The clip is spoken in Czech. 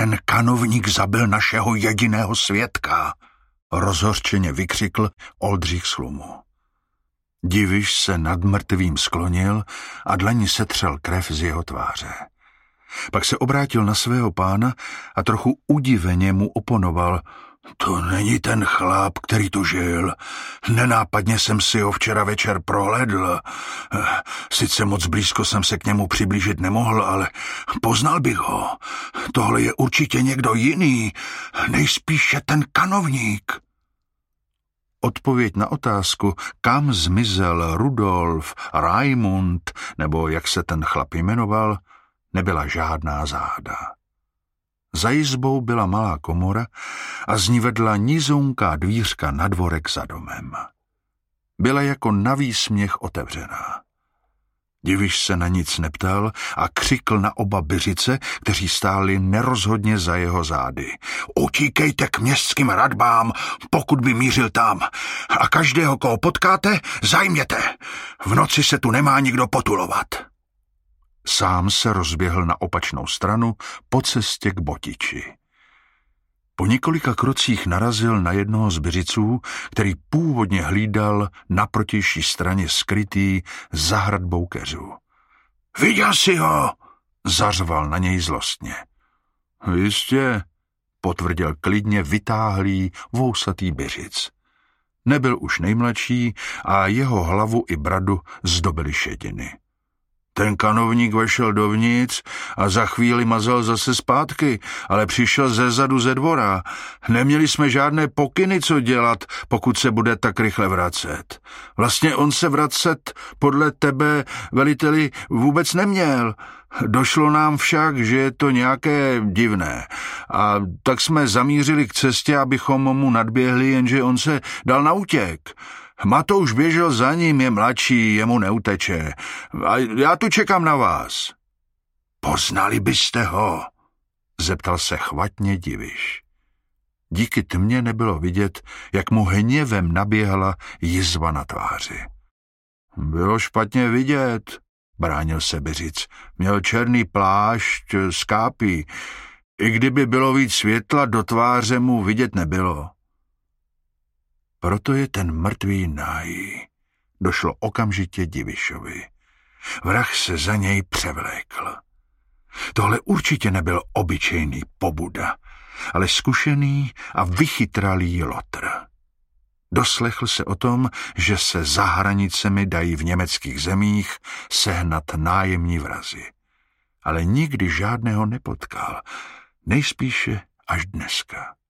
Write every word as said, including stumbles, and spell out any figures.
Ten kanovník zabil našeho jediného svědka, rozhořčeně vykřikl Oldřich z Chlumu. Diviš se nad mrtvým sklonil a dlaní setřel krev z jeho tváře. Pak se obrátil na svého pána a trochu udiveně mu oponoval. To není ten chlap, který tu žil. Nenápadně jsem si ho včera večer prohlédl. Sice moc blízko jsem se k němu přiblížit nemohl, ale poznal bych ho. Tohle je určitě někdo jiný, nejspíše ten kanovník. Odpověď na otázku, kam zmizel Rudolf, Raimund, nebo jak se ten chlap jmenoval, nebyla žádná záhada. Za jizbou byla malá komora a z ní vedla nizounká dvířka na dvorek za domem. Byla jako na výsměch otevřená. Diviš se na nic neptal a křikl na oba byřice, kteří stáli nerozhodně za jeho zády. Utíkejte k městským radbám, pokud by mířil tam. A každého, koho potkáte, zajměte. V noci se tu nemá nikdo potulovat. Sám se rozběhl na opačnou stranu po cestě k Botiči. Po několika krocích narazil na jednoho z byřiců, který původně hlídal na protější straně skrytý za hradbou keřů. Viděl jsi ho? Zařval na něj zlostně. Jistě, potvrdil klidně vytáhlý vousatý byřic. Nebyl už nejmladší a jeho hlavu i bradu zdobily šediny. Ten kanovník vešel dovnitř a za chvíli mazal zase zpátky, ale přišel ze zadu ze dvora. Neměli jsme žádné pokyny, co dělat, pokud se bude tak rychle vracet. Vlastně on se vracet podle tebe, veliteli, vůbec neměl. Došlo nám však, že je to nějaké divné. A tak jsme zamířili k cestě, abychom mu nadběhli, jenže on se dal na útěk. Matouš běžel za ním, je mladší, jemu neuteče. A já tu čekám na vás. Poznali byste ho? Zeptal se chvatně Diviš. Díky tmě nebylo vidět, jak mu hněvem naběhla jizva na tváři. Bylo špatně vidět, bránil se byřic. Měl černý plášť s kápí. I kdyby bylo víc světla, do tváře mu vidět nebylo. Proto je ten mrtvý nájí. Došlo okamžitě Divišovi. Vrah se za něj převlékl. Tohle určitě nebyl obyčejný pobuda, ale zkušený a vychytralý lotr. Doslechl se o tom, že se za hranicemi dají v německých zemích sehnat nájemní vrazi. Ale nikdy žádného nepotkal, nejspíše až dneska.